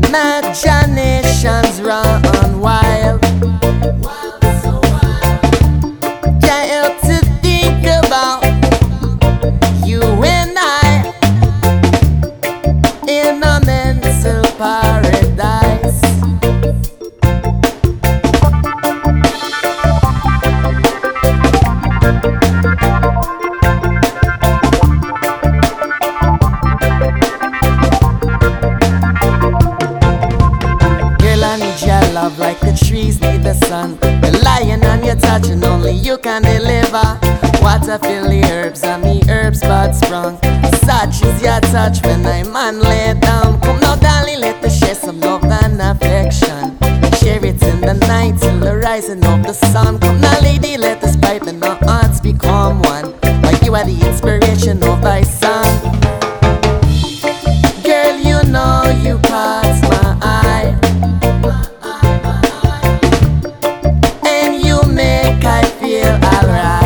Imaginations run wild. Can't help to think about you and I in a mental paradise. Girl, I need your love like the trees need the sun. Relying on your touch and only you can deliver. Water fill the herbs and the herbs bud sprung. Such is your touch when I man lay down. Come now darling, let us share some love and affection. Share it in the night till the rising of the sun. Come now lady, let us pipe and our hearts become one. Like you are the inspiration of thy song. Girl, you know you caught my eye, and you make I feel alright.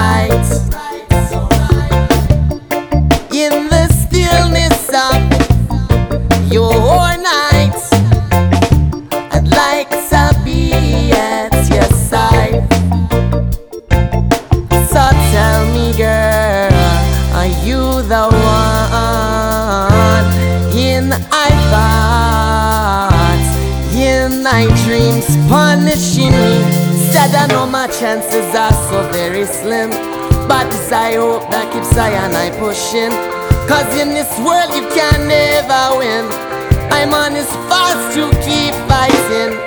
In the stillness of your night, I'd like to be at your side. So tell me, girl, are you the one in I thoughts, in my dreams, punishing me? Said I know my chances are so very slim, but it's I hope that keeps I and I pushing. Cause in this world you can never win. I'm on this fast to keep fighting.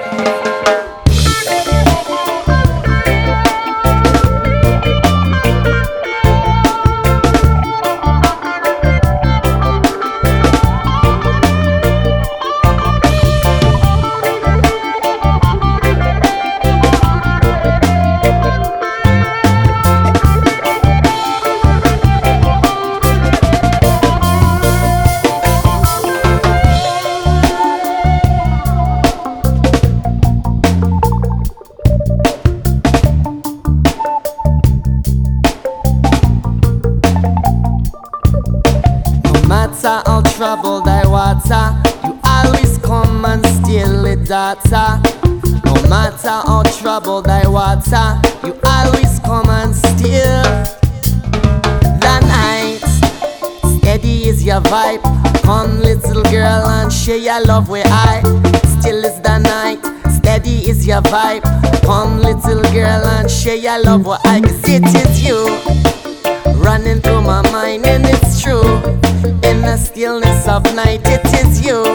No matter how troubled I water, you always come and steal it, daughter. No matter how troubled I water, you always come and steal the night. Steady is your vibe. Come little girl and share your love where I. Still is the night. Steady is your vibe. Come little girl and share your love where I. Cause it is you running through my mind, and it's true. In the stillness of night, it is you